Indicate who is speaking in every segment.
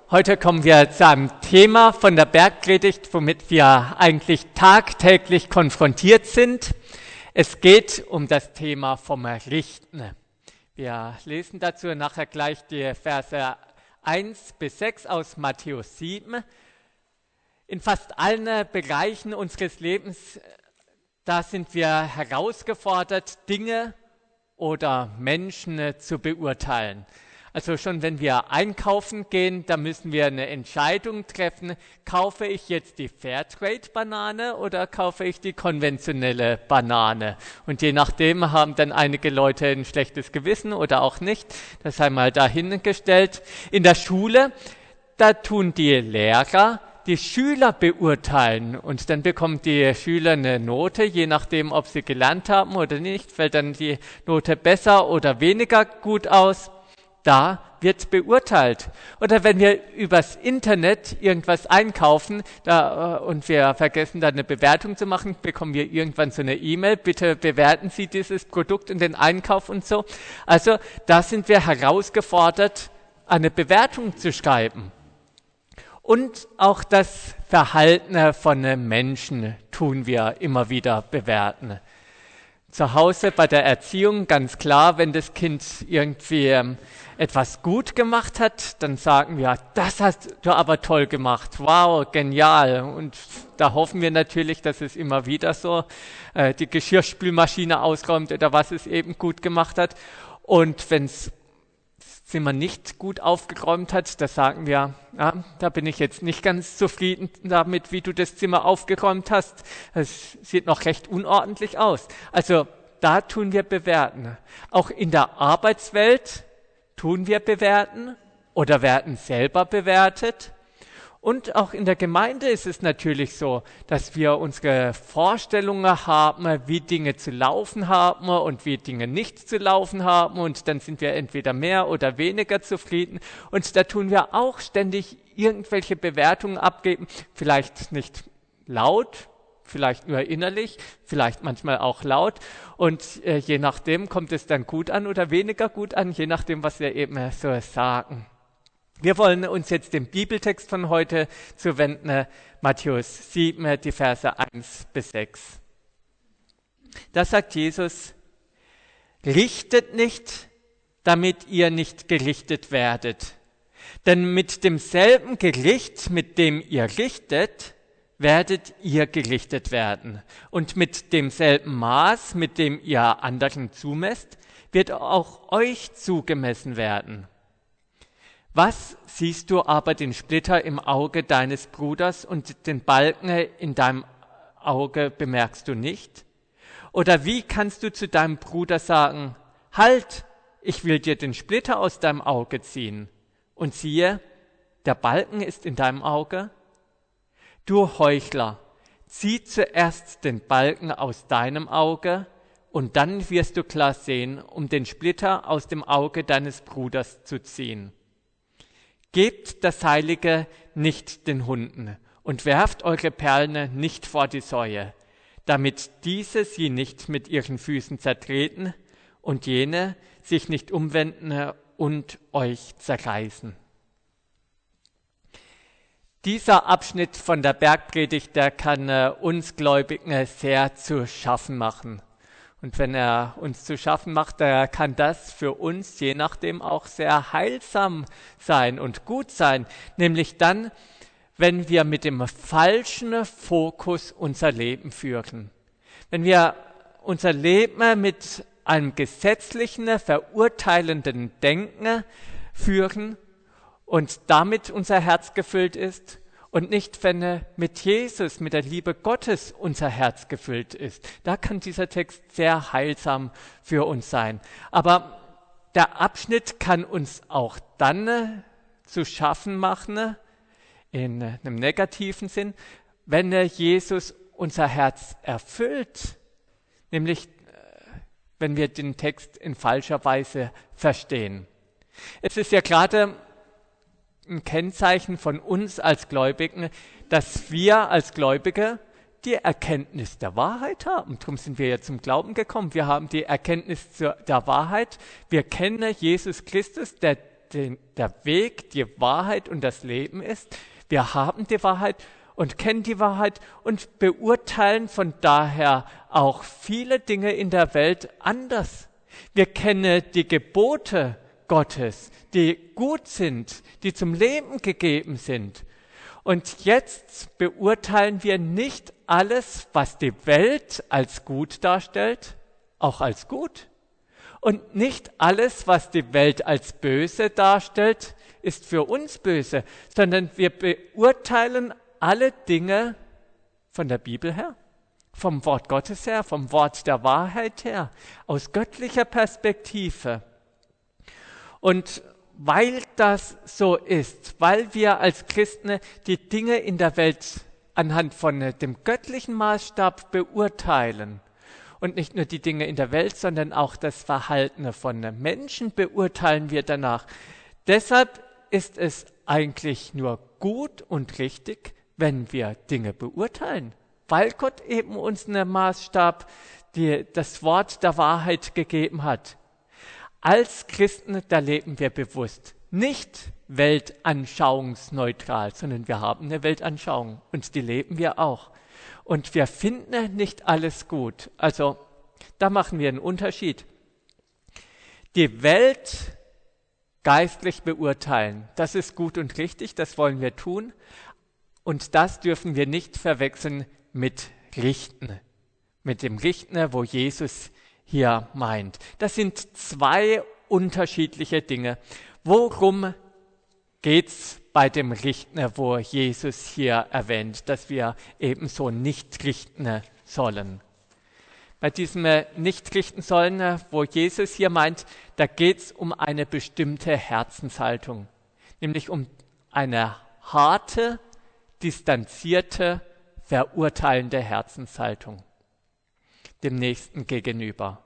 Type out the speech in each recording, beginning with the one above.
Speaker 1: Heute kommen wir zu einem Thema von der Bergpredigt, womit wir eigentlich tagtäglich konfrontiert sind. Es geht um das Thema vom Richten. Wir lesen dazu nachher gleich die Verse 1 bis 6 aus Matthäus 7. In fast allen Bereichen unseres Lebens, da sind wir herausgefordert, Dinge oder Menschen zu beurteilen. Also schon wenn wir einkaufen gehen, da müssen wir eine Entscheidung treffen, kaufe ich jetzt die Fairtrade-Banane oder kaufe ich die konventionelle Banane? Und je nachdem haben dann einige Leute ein schlechtes Gewissen oder auch nicht, das sei mal dahingestellt. In der Schule, da tun die Lehrer die Schüler beurteilen und dann bekommen die Schüler eine Note, je nachdem, ob sie gelernt haben oder nicht, fällt dann die Note besser oder weniger gut aus. Da wird beurteilt. Oder wenn wir übers Internet irgendwas einkaufen und wir vergessen, da eine Bewertung zu machen, bekommen wir irgendwann so eine E-Mail, bitte bewerten Sie dieses Produkt und den Einkauf und so. Also da sind wir herausgefordert, eine Bewertung zu schreiben. Und auch das Verhalten von Menschen tun wir immer wieder bewerten. Zu Hause bei der Erziehung ganz klar, wenn das Kind irgendwie etwas gut gemacht hat, dann sagen wir, das hast du aber toll gemacht, wow, genial. Und da hoffen wir natürlich, dass es immer wieder so die Geschirrspülmaschine ausräumt oder was es eben gut gemacht hat. Und wenn es Zimmer nicht gut aufgeräumt hat, da sagen wir, ja, da bin ich jetzt nicht ganz zufrieden damit, wie du das Zimmer aufgeräumt hast. Es sieht noch recht unordentlich aus. Also da tun wir bewerten. Auch in der Arbeitswelt tun wir bewerten oder werden selber bewertet. Und auch in der Gemeinde ist es natürlich so, dass wir unsere Vorstellungen haben, wie Dinge zu laufen haben und wie Dinge nicht zu laufen haben. Und dann sind wir entweder mehr oder weniger zufrieden. Und da tun wir auch ständig irgendwelche Bewertungen abgeben. Vielleicht nicht laut, vielleicht nur innerlich, vielleicht manchmal auch laut. Und je nachdem kommt es dann gut an oder weniger gut an, je nachdem, was wir eben so sagen. Wir wollen uns jetzt dem Bibeltext von heute zuwenden, Matthäus 7, die Verse 1 bis 6. Da sagt Jesus, richtet nicht, damit ihr nicht gerichtet werdet. Denn mit demselben Gericht, mit dem ihr richtet, werdet ihr gerichtet werden. Und mit demselben Maß, mit dem ihr anderen zumesst, wird auch euch zugemessen werden. Was siehst du aber den Splitter im Auge deines Bruders und den Balken in deinem Auge bemerkst du nicht? Oder wie kannst du zu deinem Bruder sagen, halt, ich will dir den Splitter aus deinem Auge ziehen. Und siehe, der Balken ist in deinem Auge? Du Heuchler, zieh zuerst den Balken aus deinem Auge und dann wirst du klar sehen, um den Splitter aus dem Auge deines Bruders zu ziehen. Gebt das Heilige nicht den Hunden und werft eure Perlen nicht vor die Säue, damit diese sie nicht mit ihren Füßen zertreten und jene sich nicht umwenden und euch zerreißen. Dieser Abschnitt von der Bergpredigt, der kann uns Gläubigen sehr zu schaffen machen. Und wenn er uns zu schaffen macht, kann das für uns je nachdem auch sehr heilsam sein und gut sein. Nämlich dann, wenn wir mit dem falschen Fokus unser Leben führen. Wenn wir unser Leben mit einem gesetzlichen, verurteilenden Denken führen und damit unser Herz gefüllt ist, und nicht, wenn mit Jesus, mit der Liebe Gottes unser Herz gefüllt ist. Da kann dieser Text sehr heilsam für uns sein. Aber der Abschnitt kann uns auch dann zu schaffen machen, in einem negativen Sinn, wenn Jesus unser Herz erfüllt. Nämlich, wenn wir den Text in falscher Weise verstehen. Es ist ja gerade ein Kennzeichen von uns als Gläubigen, dass wir als Gläubige die Erkenntnis der Wahrheit haben. Darum sind wir ja zum Glauben gekommen. Wir haben die Erkenntnis der Wahrheit. Wir kennen Jesus Christus, der der Weg, die Wahrheit und das Leben ist. Wir haben die Wahrheit und kennen die Wahrheit und beurteilen von daher auch viele Dinge in der Welt anders. Wir kennen die Gebote Gottes, die gut sind, die zum Leben gegeben sind. Und jetzt beurteilen wir nicht alles, was die Welt als gut darstellt, auch als gut. Und nicht alles, was die Welt als böse darstellt, ist für uns böse, sondern wir beurteilen alle Dinge von der Bibel her, vom Wort Gottes her, vom Wort der Wahrheit her, aus göttlicher Perspektive. Und weil das so ist, weil wir als Christen die Dinge in der Welt anhand von dem göttlichen Maßstab beurteilen und nicht nur die Dinge in der Welt, sondern auch das Verhalten von Menschen beurteilen wir danach. Deshalb ist es eigentlich nur gut und richtig, wenn wir Dinge beurteilen, weil Gott eben uns einen Maßstab, das Wort der Wahrheit gegeben hat. Als Christen, da leben wir bewusst, nicht weltanschauungsneutral, sondern wir haben eine Weltanschauung und die leben wir auch. Und wir finden nicht alles gut. Also da machen wir einen Unterschied. Die Welt geistlich beurteilen, das ist gut und richtig, das wollen wir tun. Und das dürfen wir nicht verwechseln mit Richten, mit dem Richten, wo Jesus hier meint. Das sind zwei unterschiedliche Dinge. Worum geht's bei dem Richten, wo Jesus hier erwähnt, dass wir ebenso nicht richten sollen? Bei diesem nicht richten sollen, wo Jesus hier meint, da geht's um eine bestimmte Herzenshaltung, nämlich um eine harte, distanzierte, verurteilende Herzenshaltung dem Nächsten gegenüber.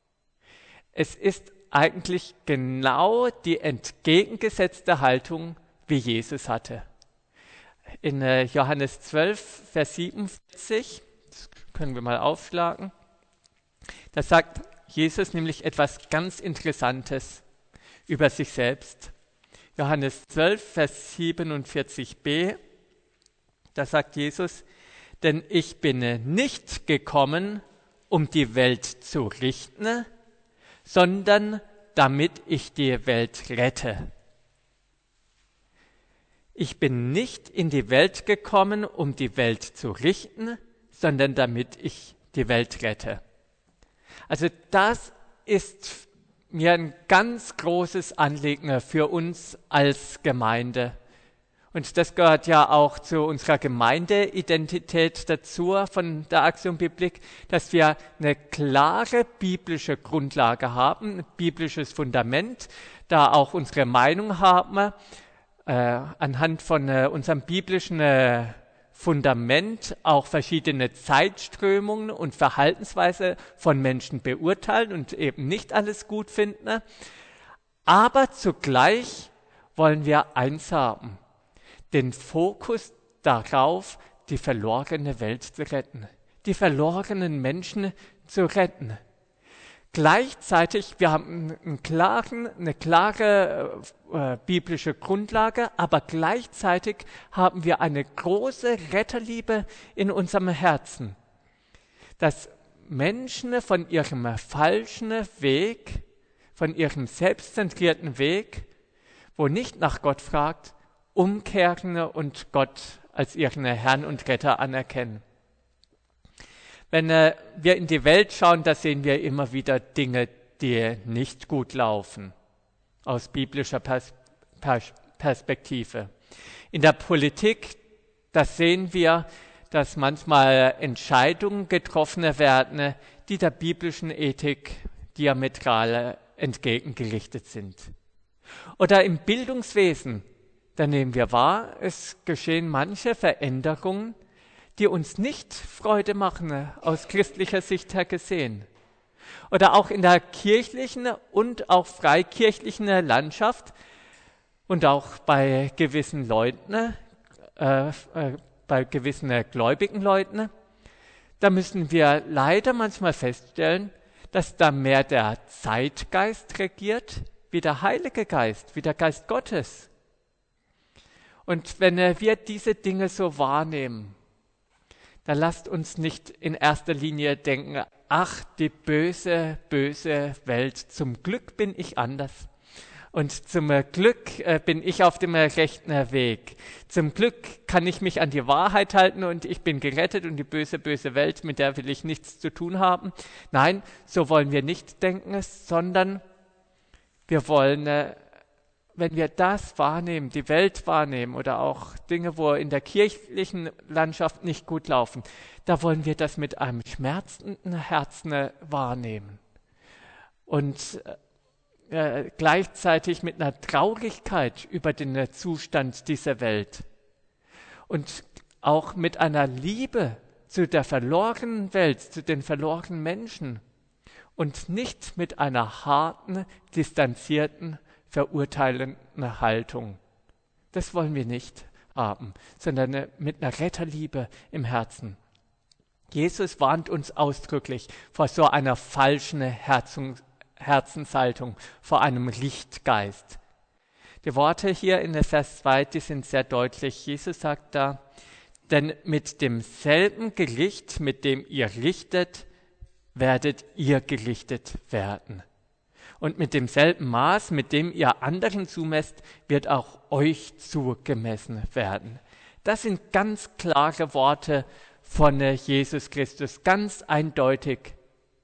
Speaker 1: Es ist eigentlich genau die entgegengesetzte Haltung, wie Jesus hatte. In Johannes 12, Vers 47, das können wir mal aufschlagen, da sagt Jesus nämlich etwas ganz Interessantes über sich selbst. Johannes 12, Vers 47b, da sagt Jesus, denn ich bin nicht gekommen, um die Welt zu richten, sondern damit ich die Welt rette. Ich bin nicht in die Welt gekommen, um die Welt zu richten, sondern damit ich die Welt rette. Also das ist mir ein ganz großes Anliegen für uns als Gemeinde. Und das gehört ja auch zu unserer Gemeindeidentität dazu von der Aktion Biblik, dass wir eine klare biblische Grundlage haben, ein biblisches Fundament, da auch unsere Meinung haben, anhand von unserem biblischen Fundament auch verschiedene Zeitströmungen und Verhaltensweise von Menschen beurteilen und eben nicht alles gut finden. Aber zugleich wollen wir eins haben, den Fokus darauf, die verlorene Welt zu retten, die verlorenen Menschen zu retten. Gleichzeitig, wir haben eine klare biblische Grundlage, aber gleichzeitig haben wir eine große Retterliebe in unserem Herzen, dass Menschen von ihrem falschen Weg, von ihrem selbstzentrierten Weg, wo nicht nach Gott fragt, umkehren und Gott als ihren Herrn und Retter anerkennen. Wenn wir in die Welt schauen, da sehen wir immer wieder Dinge, die nicht gut laufen, aus biblischer Perspektive. In der Politik, da sehen wir, dass manchmal Entscheidungen getroffen werden, die der biblischen Ethik diametral entgegengerichtet sind. Oder im Bildungswesen, da nehmen wir wahr, es geschehen manche Veränderungen, die uns nicht Freude machen, aus christlicher Sicht her gesehen. Oder auch in der kirchlichen und auch freikirchlichen Landschaft und auch bei gewissen Leuten, bei gewissen gläubigen Leuten, da müssen wir leider manchmal feststellen, dass da mehr der Zeitgeist regiert, wie der Heilige Geist, wie der Geist Gottes. Und wenn wir diese Dinge so wahrnehmen, dann lasst uns nicht in erster Linie denken, ach, die böse, böse Welt, zum Glück bin ich anders. Und zum Glück bin ich auf dem rechten Weg. Zum Glück kann ich mich an die Wahrheit halten und ich bin gerettet und die böse, böse Welt, mit der will ich nichts zu tun haben. Nein, so wollen wir nicht denken, sondern wir wollen, wenn wir das wahrnehmen, die Welt wahrnehmen oder auch Dinge, wo in der kirchlichen Landschaft nicht gut laufen, da wollen wir das mit einem schmerzenden Herzen wahrnehmen. Und gleichzeitig mit einer Traurigkeit über den Zustand dieser Welt und auch mit einer Liebe zu der verlorenen Welt, zu den verlorenen Menschen und nicht mit einer harten, distanzierten, verurteilenden Haltung. Das wollen wir nicht haben, sondern mit einer Retterliebe im Herzen. Jesus warnt uns ausdrücklich vor so einer falschen Herzenshaltung, vor einem Lichtgeist. Die Worte hier in der Vers 2, die sind sehr deutlich. Jesus sagt da, denn mit demselben Gericht, mit dem ihr richtet, werdet ihr gerichtet werden. Und mit demselben Maß, mit dem ihr anderen zumesst, wird auch euch zugemessen werden. Das sind ganz klare Worte von Jesus Christus, ganz eindeutig.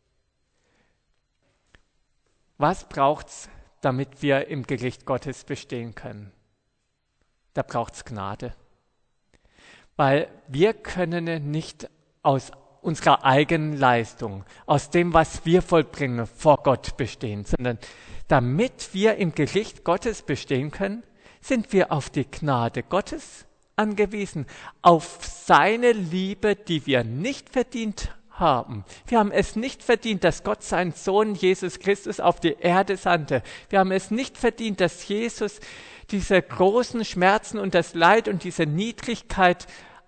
Speaker 1: Was braucht's, damit wir im Gericht Gottes bestehen können? Da braucht's Gnade. Weil wir können nicht aus unserer eigenen Leistung, aus dem, was wir vollbringen, vor Gott bestehen, sondern damit wir im Gericht Gottes bestehen können, sind wir auf die Gnade Gottes angewiesen, auf seine Liebe, die wir nicht verdient haben. Wir haben es nicht verdient, dass Gott seinen Sohn Jesus Christus auf die Erde sandte. Wir haben es nicht verdient, dass Jesus diese großen Schmerzen und das Leid und diese Niedrigkeit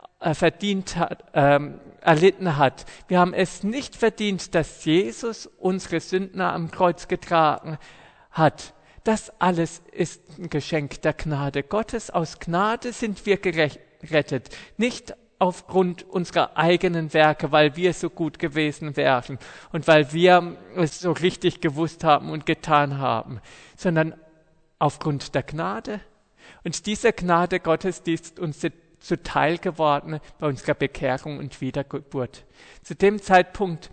Speaker 1: erlitten hat. Wir haben es nicht verdient, dass Jesus unsere Sünden am Kreuz getragen hat. Das alles ist ein Geschenk der Gnade Gottes. Aus Gnade sind wir gerettet, nicht aufgrund unserer eigenen Werke, weil wir so gut gewesen wären und weil wir es so richtig gewusst haben und getan haben, sondern aufgrund der Gnade. Und diese Gnade Gottes, die ist uns zuteil geworden bei unserer Bekehrung und Wiedergeburt. Zu dem Zeitpunkt,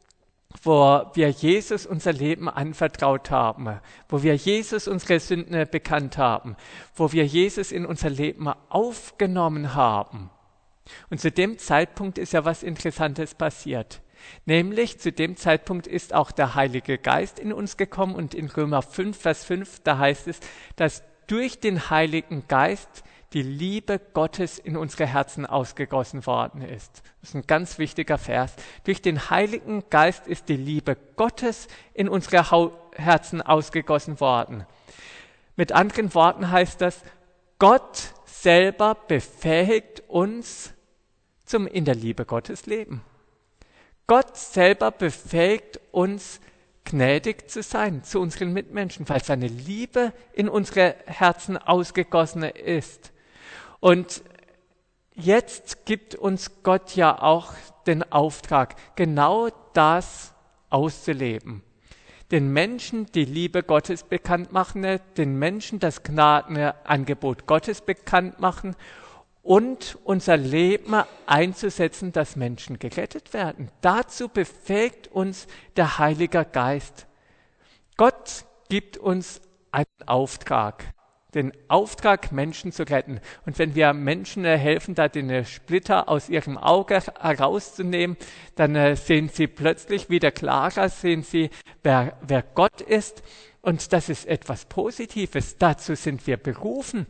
Speaker 1: wo wir Jesus unser Leben anvertraut haben, wo wir Jesus unsere Sünden bekannt haben, wo wir Jesus in unser Leben aufgenommen haben. Und zu dem Zeitpunkt ist ja was Interessantes passiert. Nämlich zu dem Zeitpunkt ist auch der Heilige Geist in uns gekommen und in Römer 5, Vers 5, da heißt es, dass durch den Heiligen Geist die Liebe Gottes in unsere Herzen ausgegossen worden ist. Das ist ein ganz wichtiger Vers. Durch den Heiligen Geist ist die Liebe Gottes in unsere Herzen ausgegossen worden. Mit anderen Worten heißt das, Gott selber befähigt uns zum in der Liebe Gottes leben. Gott selber befähigt uns, gnädig zu sein zu unseren Mitmenschen, weil seine Liebe in unsere Herzen ausgegossen ist. Und jetzt gibt uns Gott ja auch den Auftrag, genau das auszuleben. Den Menschen die Liebe Gottes bekannt machen, den Menschen das Gnadenangebot Gottes bekannt machen und unser Leben einzusetzen, dass Menschen gerettet werden. Dazu befähigt uns der Heilige Geist. Gott gibt uns einen Auftrag, den Auftrag, Menschen zu retten. Und wenn wir Menschen helfen, da den Splitter aus ihrem Auge herauszunehmen, dann sehen sie plötzlich wieder klarer, sehen sie, wer Gott ist. Und das ist etwas Positives. Dazu sind wir berufen.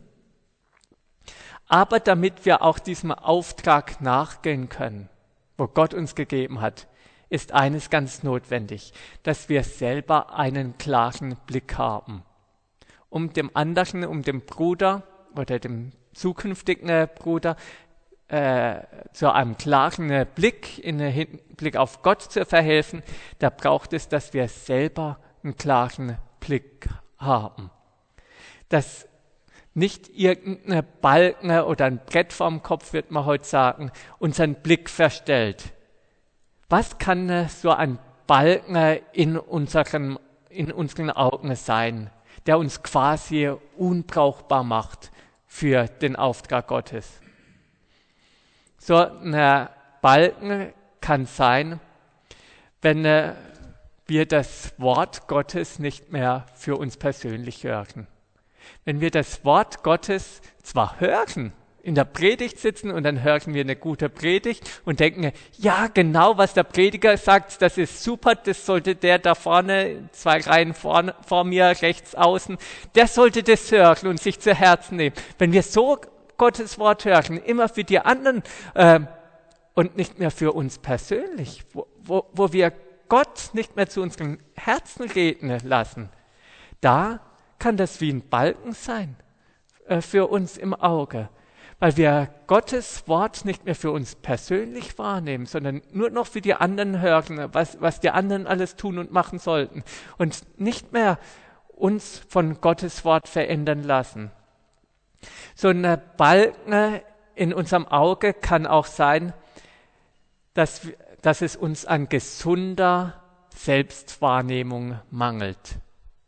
Speaker 1: Aber damit wir auch diesem Auftrag nachgehen können, wo Gott uns gegeben hat, ist eines ganz notwendig, dass wir selber einen klaren Blick haben. Um dem anderen, um dem Bruder oder dem zukünftigen Bruder zu einem klaren Blick, in Hinblick auf Gott zu verhelfen, da braucht es, dass wir selber einen klaren Blick haben. Dass nicht irgendeine Balken oder ein Brett vorm Kopf, wird man heute sagen, unseren Blick verstellt. Was kann so ein Balken in unseren Augen sein, der uns quasi unbrauchbar macht für den Auftrag Gottes? So ein Balken kann sein, wenn wir das Wort Gottes nicht mehr für uns persönlich hören. Wenn wir das Wort Gottes zwar hören, in der Predigt sitzen und dann hören wir eine gute Predigt und denken, ja genau, was der Prediger sagt, das ist super, das sollte der da vorne, 2 Reihen vor mir, rechts außen, der sollte das hören und sich zu Herzen nehmen. Wenn wir so Gottes Wort hören, immer für die anderen und nicht mehr für uns persönlich, wo wir Gott nicht mehr zu unseren Herzen reden lassen, da kann das wie ein Balken sein für uns im Auge, weil wir Gottes Wort nicht mehr für uns persönlich wahrnehmen, sondern nur noch für die anderen hören, was die anderen alles tun und machen sollten und nicht mehr uns von Gottes Wort verändern lassen. So ein Balken in unserem Auge kann auch sein, dass es uns an gesunder Selbstwahrnehmung mangelt.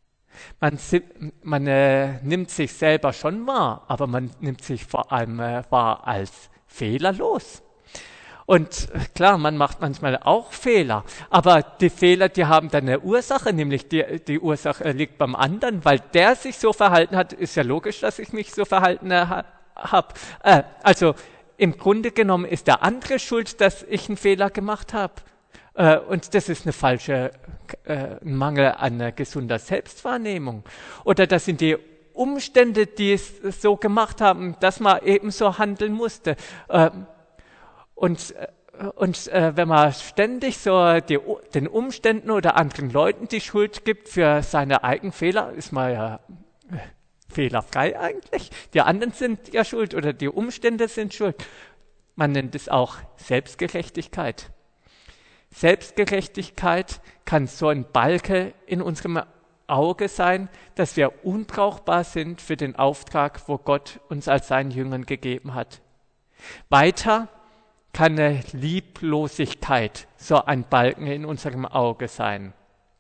Speaker 1: Man nimmt sich selber schon wahr, aber man nimmt sich vor allem wahr als fehlerlos. Und klar, man macht manchmal auch Fehler, aber die Fehler, die haben dann eine Ursache, nämlich die Ursache liegt beim anderen, weil der sich so verhalten hat, ist ja logisch, dass ich mich so verhalten habe. Also im Grunde genommen ist der andere schuld, dass ich einen Fehler gemacht habe. Und das ist ein Mangel an gesunder Selbstwahrnehmung. Oder das sind die Umstände, die es so gemacht haben, dass man eben so handeln musste. Und wenn man ständig so den Umständen oder anderen Leuten die Schuld gibt für seine eigenen Fehler, ist man ja fehlerfrei eigentlich. Die anderen sind ja schuld oder die Umstände sind schuld. Man nennt es auch Selbstgerechtigkeit. Selbstgerechtigkeit kann so ein Balken in unserem Auge sein, dass wir unbrauchbar sind für den Auftrag, wo Gott uns als seinen Jüngern gegeben hat. Weiter kann eine Lieblosigkeit so ein Balken in unserem Auge sein.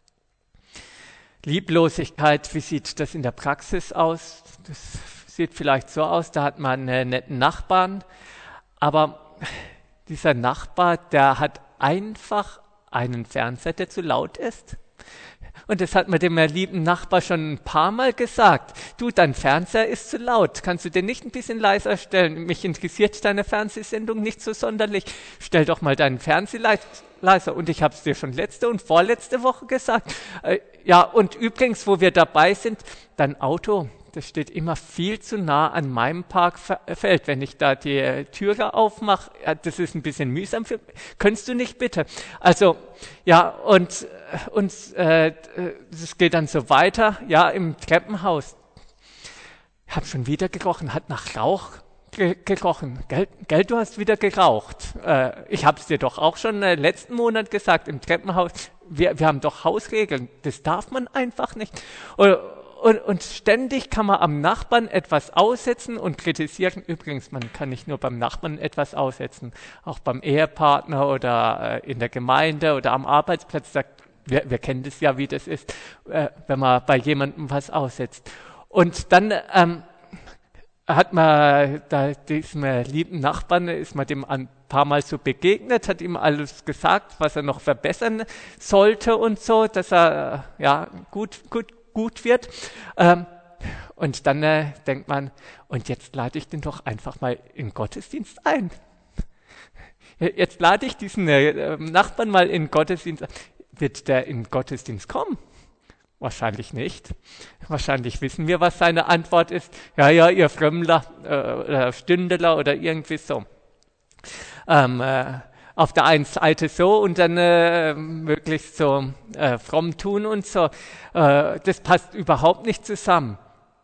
Speaker 1: Lieblosigkeit, wie sieht das in der Praxis aus? Das sieht vielleicht so aus, da hat man einen netten Nachbarn, aber dieser Nachbar, der hat einfach einen Fernseher, der zu laut ist. Und das hat man dem lieben Nachbar schon ein paar Mal gesagt. Du, dein Fernseher ist zu laut. Kannst du den nicht ein bisschen leiser stellen? Mich interessiert deine Fernsehsendung nicht so sonderlich. Stell doch mal deinen Fernseher leiser. Und ich habe es dir schon letzte und vorletzte Woche gesagt. Ja, und übrigens, wo wir dabei sind, dein Auto, das steht immer viel zu nah an meinem Parkfeld. Wenn ich da die Türe aufmache, das ist ein bisschen mühsam für mich. Könntest du nicht bitte? Also, ja, und es geht dann so weiter, ja, im Treppenhaus. Ich habe schon wieder gerochen, hat nach Rauch gerochen. Gell, du hast wieder geraucht. Ich habe es dir doch auch schon letzten Monat gesagt, im Treppenhaus. Wir haben doch Hausregeln, das darf man einfach nicht. Und ständig kann man am Nachbarn etwas aussetzen und kritisieren. Übrigens, man kann nicht nur beim Nachbarn etwas aussetzen, auch beim Ehepartner oder in der Gemeinde oder am Arbeitsplatz. Wir kennen das ja, wie das ist, wenn man bei jemandem was aussetzt. Und dann hat man da diesem lieben Nachbarn, ist man dem ein paar Mal so begegnet, hat ihm alles gesagt, was er noch verbessern sollte und so, dass er ja gut wird. Und dann denkt man, und jetzt lade ich den doch einfach mal in den Gottesdienst ein. Jetzt lade ich diesen Nachbarn mal in den Gottesdienst ein. Wird der in den Gottesdienst kommen? Wahrscheinlich nicht. Wahrscheinlich wissen wir, was seine Antwort ist. Ja, ihr Frömmler oder Stündeler oder irgendwie so. Auf der einen Seite so und dann möglichst so fromm tun und so. Das passt überhaupt nicht zusammen.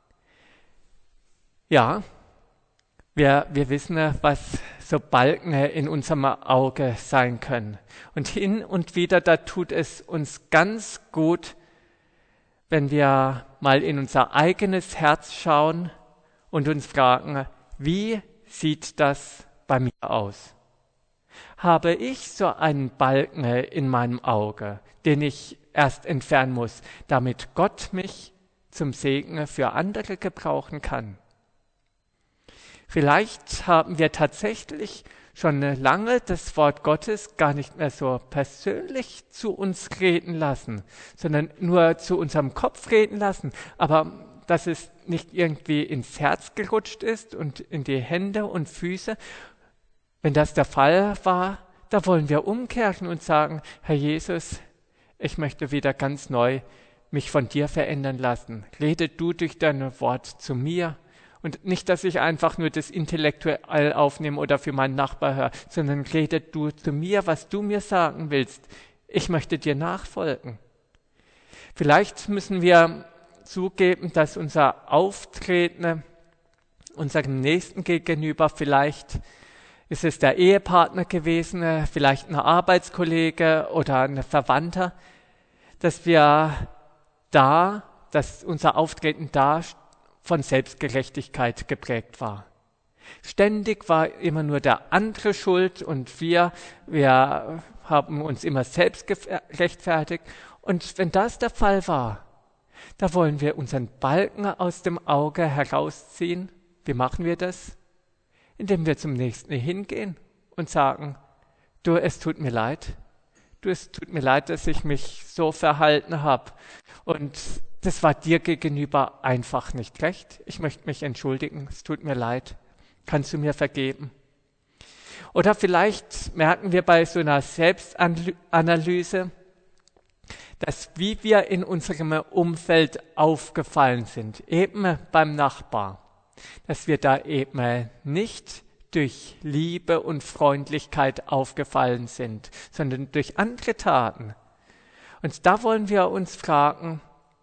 Speaker 1: Ja, wir wissen, was so Balken in unserem Auge sein können. Und hin und wieder, da tut es uns ganz gut, wenn wir mal in unser eigenes Herz schauen und uns fragen, wie sieht das bei mir aus? Habe ich so einen Balken in meinem Auge, den ich erst entfernen muss, damit Gott mich zum Segen für andere gebrauchen kann? Vielleicht haben wir tatsächlich schon lange das Wort Gottes gar nicht mehr so persönlich zu uns reden lassen, sondern nur zu unserem Kopf reden lassen, aber dass es nicht irgendwie ins Herz gerutscht ist und in die Hände und Füße. Wenn das der Fall war, da wollen wir umkehren und sagen, Herr Jesus, ich möchte wieder ganz neu mich von dir verändern lassen. Rede du durch dein Wort zu mir. Und nicht, dass ich einfach nur das intellektuell aufnehme oder für meinen Nachbar höre, sondern rede du zu mir, was du mir sagen willst. Ich möchte dir nachfolgen. Vielleicht müssen wir zugeben, dass unser Auftreten unserem Nächsten gegenüber, vielleicht ist es der Ehepartner gewesen, vielleicht ein Arbeitskollege oder ein Verwandter, dass unser Auftreten da von Selbstgerechtigkeit geprägt war. Ständig war immer nur der andere schuld und wir haben uns immer selbst gerechtfertigt. Und wenn das der Fall war, da wollen wir unseren Balken aus dem Auge herausziehen. Wie machen wir das? Indem wir zum Nächsten hingehen und sagen, du, es tut mir leid. Du, es tut mir leid, dass ich mich so verhalten habe. Und das war dir gegenüber einfach nicht recht. Ich möchte mich entschuldigen. Es tut mir leid. Kannst du mir vergeben? Oder vielleicht merken wir bei so einer Selbstanalyse, dass wie wir in unserem Umfeld aufgefallen sind, eben beim Nachbar, dass wir da eben nicht durch Liebe und Freundlichkeit aufgefallen sind, sondern durch andere Taten. Und da wollen wir uns fragen,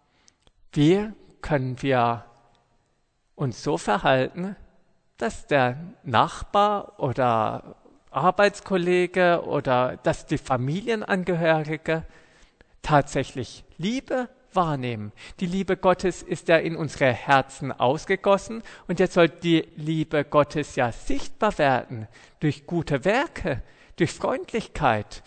Speaker 1: wie können wir uns so verhalten, dass der Nachbar oder Arbeitskollege oder dass die Familienangehörige tatsächlich Liebe wahrnehmen. Die Liebe Gottes ist ja in unsere Herzen ausgegossen und jetzt soll die Liebe Gottes ja sichtbar werden durch gute Werke, durch Freundlichkeit.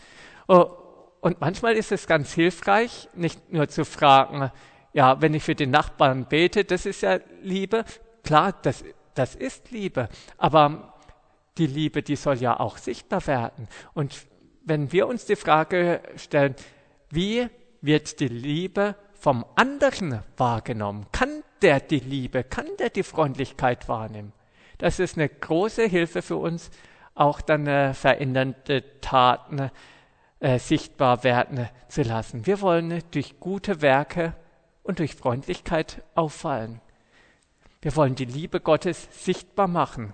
Speaker 1: Und manchmal ist es ganz hilfreich, nicht nur zu fragen, ja, wenn ich für den Nachbarn bete, das ist ja Liebe. Klar, das ist Liebe, aber die Liebe, die soll ja auch sichtbar werden. Und wenn wir uns die Frage stellen, wie wird die Liebe vom anderen wahrgenommen? Kann der die Liebe, kann der die Freundlichkeit wahrnehmen? Das ist eine große Hilfe für uns, auch dann verändernde Taten sichtbar werden zu lassen. Wir wollen durch gute Werke und durch Freundlichkeit auffallen. Wir wollen die Liebe Gottes sichtbar machen.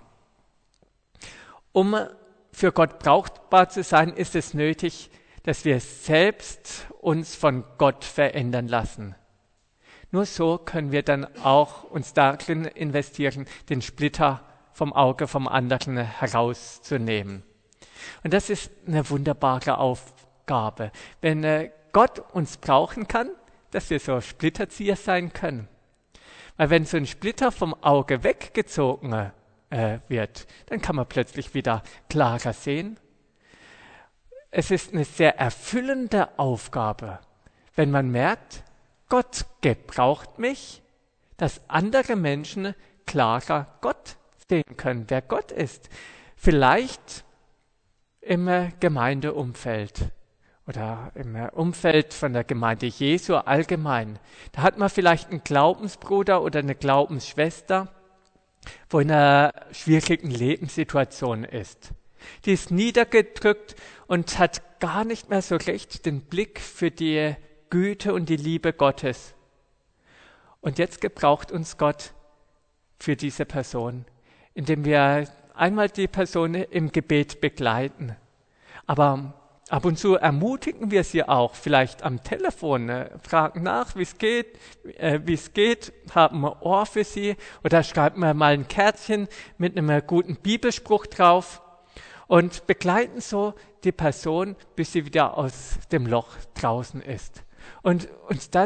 Speaker 1: Um für Gott brauchbar zu sein, ist es nötig, dass wir selbst uns von Gott verändern lassen. Nur so können wir dann auch uns darin investieren, den Splitter vom Auge vom anderen herauszunehmen. Und das ist eine wunderbare Aufgabe, wenn Gott uns brauchen kann, dass wir so Splitterzieher sein können. Weil wenn so ein Splitter vom Auge weggezogen wird, dann kann man plötzlich wieder klarer sehen. Es ist eine sehr erfüllende Aufgabe, wenn man merkt, Gott gebraucht mich, dass andere Menschen klarer Gott sehen können, wer Gott ist. Vielleicht im Gemeindeumfeld oder im Umfeld von der Gemeinde Jesu allgemein. Da hat man vielleicht einen Glaubensbruder oder eine Glaubensschwester, wo in einer schwierigen Lebenssituation ist. Die ist niedergedrückt und hat gar nicht mehr so recht den Blick für die Güte und die Liebe Gottes. Und jetzt gebraucht uns Gott für diese Person, indem wir einmal die Person im Gebet begleiten. Aber ab und zu ermutigen wir sie auch, vielleicht am Telefon, fragen nach, wie es geht, haben ein Ohr für sie oder schreiben wir mal ein Kärtchen mit einem guten Bibelspruch drauf und begleiten so die Person, bis sie wieder aus dem Loch draußen ist. Und uns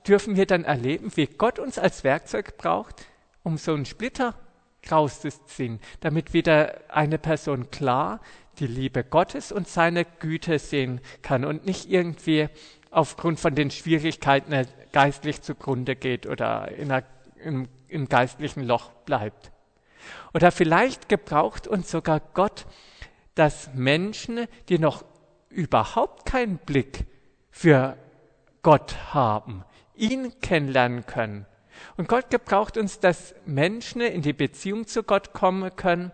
Speaker 1: dürfen wir dann erleben, wie Gott uns als Werkzeug braucht, um so einen Splitter rauszuziehen, damit wieder eine Person klar die Liebe Gottes und seine Güte sehen kann und nicht irgendwie aufgrund von den Schwierigkeiten geistlich zugrunde geht oder im geistlichen Loch bleibt. Oder vielleicht gebraucht uns sogar Gott, dass Menschen, die noch überhaupt keinen Blick für Gott haben, ihn kennenlernen können. Und Gott gebraucht uns, dass Menschen in die Beziehung zu Gott kommen können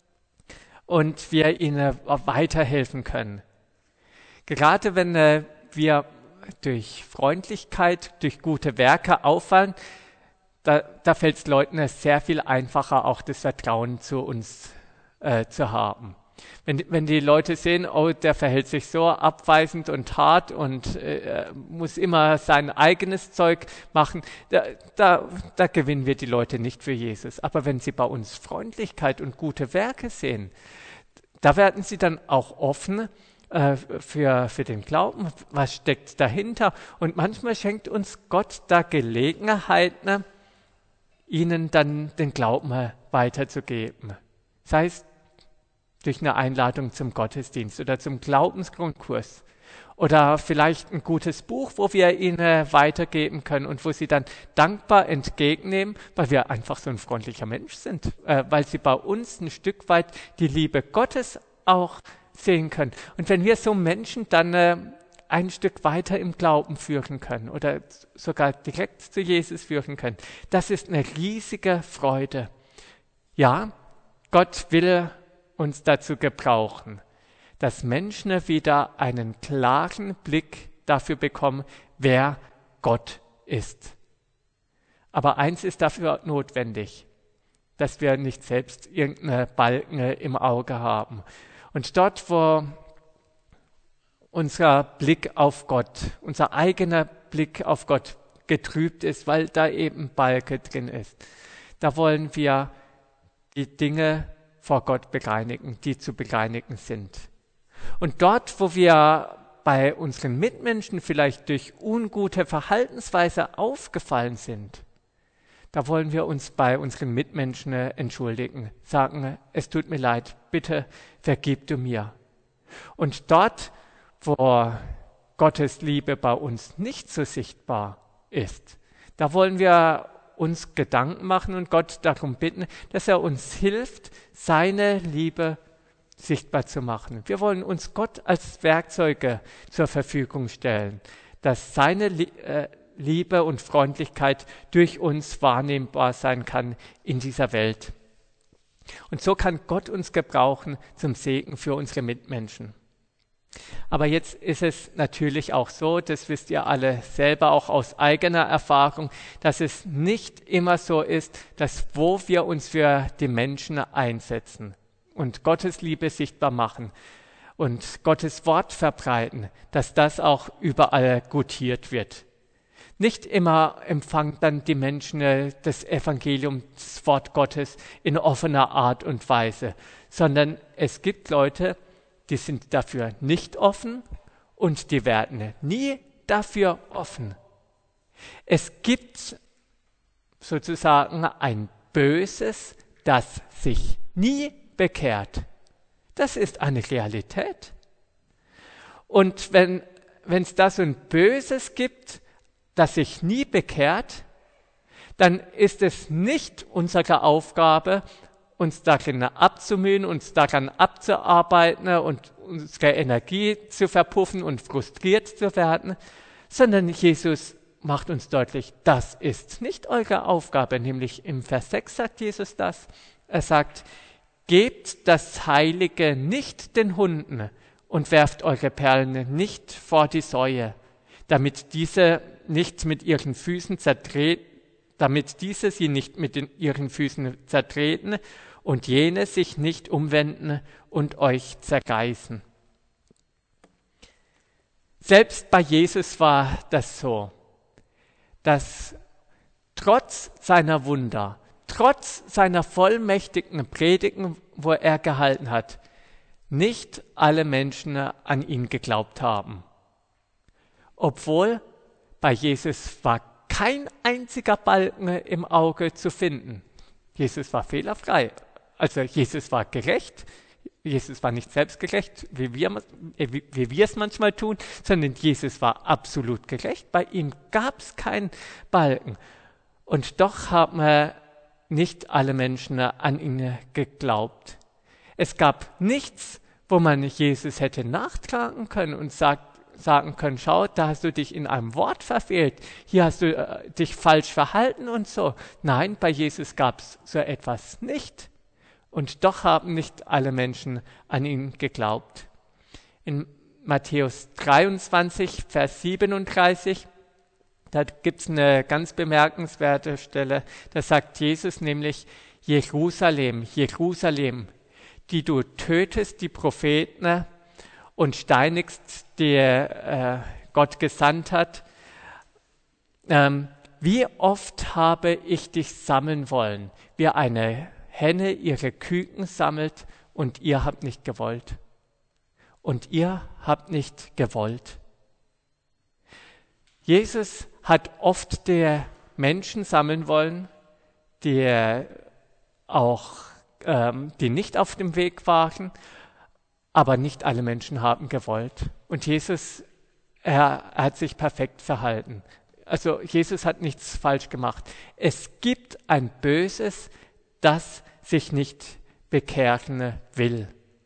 Speaker 1: und wir ihnen weiterhelfen können. Gerade wenn wir durch Freundlichkeit, durch gute Werke auffallen, da fällt es Leuten sehr viel einfacher, auch das Vertrauen zu uns zu haben. Wenn die Leute sehen, oh, der verhält sich so abweisend und hart und muss immer sein eigenes Zeug machen, da gewinnen wir die Leute nicht für Jesus. Aber wenn sie bei uns Freundlichkeit und gute Werke sehen, da werden sie dann auch offen für den Glauben. Was steckt dahinter? Und manchmal schenkt uns Gott da Gelegenheiten, ihnen dann den Glauben weiterzugeben. Sei es durch eine Einladung zum Gottesdienst oder zum Glaubensgrundkurs oder vielleicht ein gutes Buch, wo wir ihnen weitergeben können und wo sie dann dankbar entgegennehmen, weil wir einfach so ein freundlicher Mensch sind, weil sie bei uns ein Stück weit die Liebe Gottes auch sehen können. Und wenn wir so Menschen dann ein Stück weiter im Glauben führen können oder sogar direkt zu Jesus führen können, das ist eine riesige Freude. Ja, Gott will uns dazu gebrauchen, dass Menschen wieder einen klaren Blick dafür bekommen, wer Gott ist. Aber eins ist dafür notwendig, dass wir nicht selbst irgendeine Balken im Auge haben. Und dort, wo unser Blick auf Gott, unser eigener Blick auf Gott getrübt ist, weil da eben Balke drin ist, da wollen wir die Dinge vor Gott bereinigen, die zu bereinigen sind. Und dort, wo wir bei unseren Mitmenschen vielleicht durch ungute Verhaltensweise aufgefallen sind, da wollen wir uns bei unseren Mitmenschen entschuldigen, sagen, es tut mir leid, bitte vergib du mir. Und dort, wo Gottes Liebe bei uns nicht so sichtbar ist, da wollen wir uns Gedanken machen und Gott darum bitten, dass er uns hilft, seine Liebe sichtbar zu machen. Wir wollen uns Gott als Werkzeuge zur Verfügung stellen, dass seine Liebe und Freundlichkeit durch uns wahrnehmbar sein kann in dieser Welt. Und so kann Gott uns gebrauchen zum Segen für unsere Mitmenschen. Aber jetzt ist es natürlich auch so, das wisst ihr alle selber auch aus eigener Erfahrung, dass es nicht immer so ist, dass wo wir uns für die Menschen einsetzen und Gottes Liebe sichtbar machen und Gottes Wort verbreiten, dass das auch überall gutiert wird. Nicht immer empfangen dann die Menschen das Evangelium, das Wort Gottes in offener Art und Weise, sondern es gibt Leute, die sind dafür nicht offen und die werden nie dafür offen. Es gibt sozusagen ein Böses, das sich nie bekehrt. Das ist eine Realität. Und wenn es da so ein Böses gibt, das sich nie bekehrt, dann ist es nicht unsere Aufgabe, uns darin abzumühen, uns daran abzuarbeiten und unsere Energie zu verpuffen und frustriert zu werden, sondern Jesus macht uns deutlich, das ist nicht eure Aufgabe, nämlich im Vers 6 sagt Jesus das. Er sagt, gebt das Heilige nicht den Hunden und werft eure Perlen nicht vor die Säue, damit diese nicht mit ihren Füßen sie nicht mit ihren Füßen zertreten und jene sich nicht umwenden und euch zerreißen. Selbst bei Jesus war das so, dass trotz seiner Wunder, trotz seiner vollmächtigen Predigen, wo er gehalten hat, nicht alle Menschen an ihn geglaubt haben. Obwohl bei Jesus war kein einziger Balken im Auge zu finden. Jesus war fehlerfrei. Also Jesus war gerecht. Jesus war nicht selbstgerecht, wie wir es manchmal tun, sondern Jesus war absolut gerecht. Bei ihm gab es keinen Balken. Und doch haben nicht alle Menschen an ihn geglaubt. Es gab nichts, wo man Jesus hätte nachtragen können und sagen können, schau, da hast du dich in einem Wort verfehlt, hier hast du dich falsch verhalten und so. Nein, bei Jesus gab es so etwas nicht. Und doch haben nicht alle Menschen an ihn geglaubt. In Matthäus 23, Vers 37, da gibt es eine ganz bemerkenswerte Stelle, da sagt Jesus nämlich, Jerusalem, Jerusalem, die du tötest die Propheten und steinigst, die Gott gesandt hat. Wie oft habe ich dich sammeln wollen, wie eine Henne ihre Küken sammelt und ihr habt nicht gewollt. Und ihr habt nicht gewollt. Jesus hat oft die Menschen sammeln wollen, die nicht auf dem Weg waren, aber nicht alle Menschen haben gewollt. Und Jesus, er hat sich perfekt verhalten. Also Jesus hat nichts falsch gemacht. Es gibt ein Böses, das sich nicht bekehren will.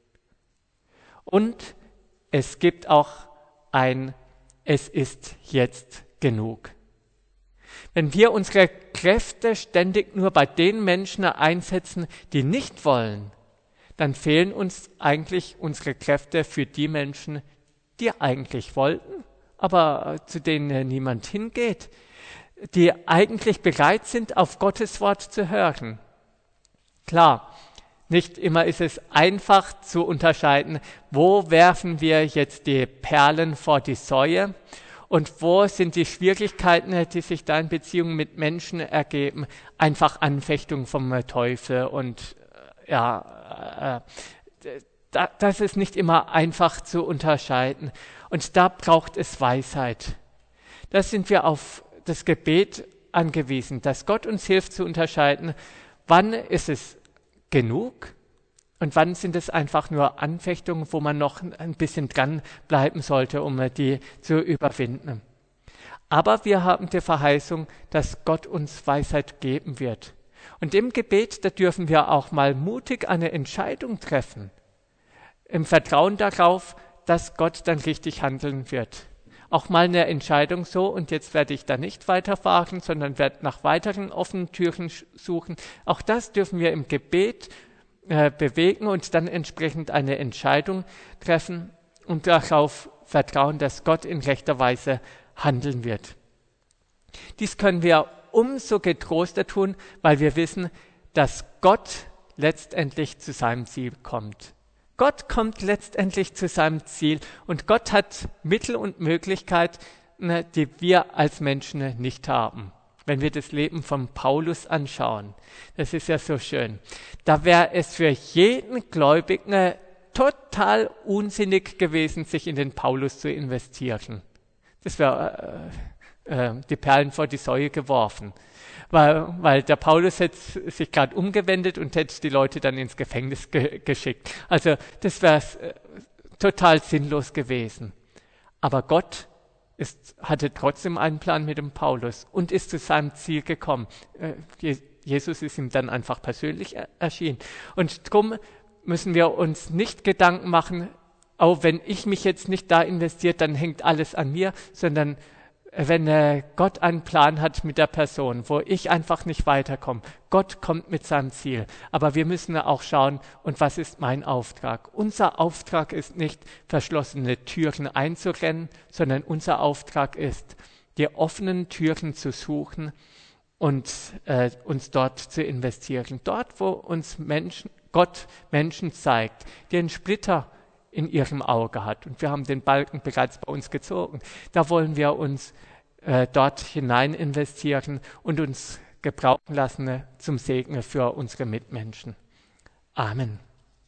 Speaker 1: Und es gibt auch es ist jetzt genug. Wenn wir unsere Kräfte ständig nur bei den Menschen einsetzen, die nicht wollen, dann fehlen uns eigentlich unsere Kräfte für die Menschen, die eigentlich wollten, aber zu denen niemand hingeht, die eigentlich bereit sind, auf Gottes Wort zu hören. Klar, nicht immer ist es einfach zu unterscheiden, wo werfen wir jetzt die Perlen vor die Säue und wo sind die Schwierigkeiten, die sich da in Beziehungen mit Menschen ergeben, einfach Anfechtung vom Teufel und das ist nicht immer einfach zu unterscheiden. Und da braucht es Weisheit. Da sind wir auf das Gebet angewiesen, dass Gott uns hilft zu unterscheiden, wann ist es genug und wann sind es einfach nur Anfechtungen, wo man noch ein bisschen dran bleiben sollte, um die zu überwinden. Aber wir haben die Verheißung, dass Gott uns Weisheit geben wird. Und im Gebet, da dürfen wir auch mal mutig eine Entscheidung treffen, im Vertrauen darauf, dass Gott dann richtig handeln wird. Auch mal eine Entscheidung so, und jetzt werde ich da nicht weiterfahren, sondern werde nach weiteren offenen Türen suchen. Auch das dürfen wir im Gebet bewegen und dann entsprechend eine Entscheidung treffen und darauf vertrauen, dass Gott in rechter Weise handeln wird. Dies können wir umso getroster tun, weil wir wissen, dass Gott letztendlich zu seinem Ziel kommt. Gott kommt letztendlich zu seinem Ziel und Gott hat Mittel und Möglichkeiten, die wir als Menschen nicht haben. Wenn wir das Leben von Paulus anschauen, das ist ja so schön, da wäre es für jeden Gläubigen total unsinnig gewesen, sich in den Paulus zu investieren. Das wäre die Perlen vor die Säue geworfen. Weil der Paulus hätte sich gerade umgewendet und hätte die Leute dann ins Gefängnis geschickt. Also das wäre total sinnlos gewesen. Aber Gott hatte trotzdem einen Plan mit dem Paulus und ist zu seinem Ziel gekommen. Jesus ist ihm dann einfach persönlich erschienen. Und darum müssen wir uns nicht Gedanken machen, oh, wenn ich mich jetzt nicht da investiere, dann hängt alles an mir, sondern wenn Gott einen Plan hat mit der Person, wo ich einfach nicht weiterkomme. Gott kommt mit seinem Ziel. Aber wir müssen auch schauen, und was ist mein Auftrag? Unser Auftrag ist nicht, verschlossene Türen einzurennen, sondern unser Auftrag ist, die offenen Türen zu suchen und uns dort zu investieren. Dort, wo uns Gott Menschen zeigt, die einen Splitter in ihrem Auge hat. Und wir haben den Balken bereits bei uns gezogen. Da wollen wir uns dort hinein investieren und uns gebrauchen lassen zum Segen für unsere Mitmenschen. Amen.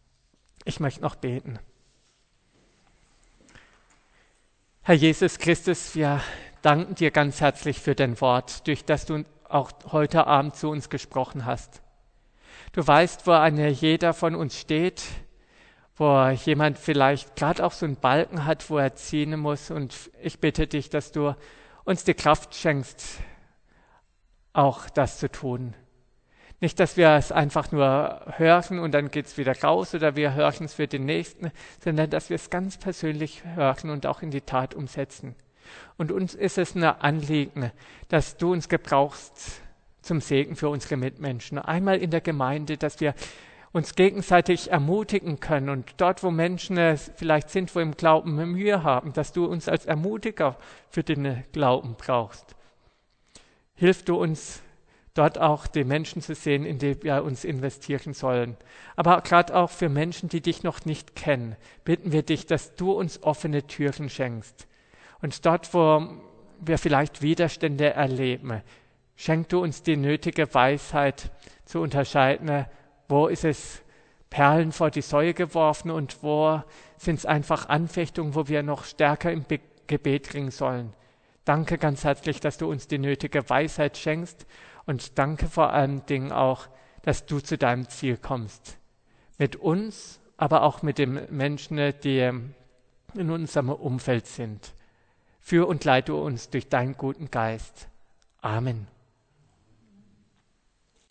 Speaker 1: Ich möchte noch beten. Herr Jesus Christus, wir danken dir ganz herzlich für dein Wort, durch das du auch heute Abend zu uns gesprochen hast. Du weißt, wo jeder von uns steht, wo jemand vielleicht gerade auch so einen Balken hat, wo er ziehen muss. Und ich bitte dich, dass du uns die Kraft schenkst, auch das zu tun. Nicht, dass wir es einfach nur hören und dann geht's wieder raus oder wir hören es für den Nächsten, sondern dass wir es ganz persönlich hören und auch in die Tat umsetzen. Und uns ist es ein Anliegen, dass du uns gebrauchst zum Segen für unsere Mitmenschen. Einmal in der Gemeinde, dass wir uns gegenseitig ermutigen können und dort, wo Menschen vielleicht sind, wo im Glauben Mühe haben, dass du uns als Ermutiger für den Glauben brauchst. Hilf du uns, dort auch die Menschen zu sehen, in die wir uns investieren sollen. Aber gerade auch für Menschen, die dich noch nicht kennen, bitten wir dich, dass du uns offene Türen schenkst. Und dort, wo wir vielleicht Widerstände erleben, schenk du uns die nötige Weisheit zu unterscheiden, wo ist es Perlen vor die Säue geworfen und wo sind es einfach Anfechtungen, wo wir noch stärker im Gebet ringen sollen. Danke ganz herzlich, dass du uns die nötige Weisheit schenkst und danke vor allen Dingen auch, dass du zu deinem Ziel kommst. Mit uns, aber auch mit den Menschen, die in unserem Umfeld sind. Führ und leite uns durch deinen guten Geist. Amen.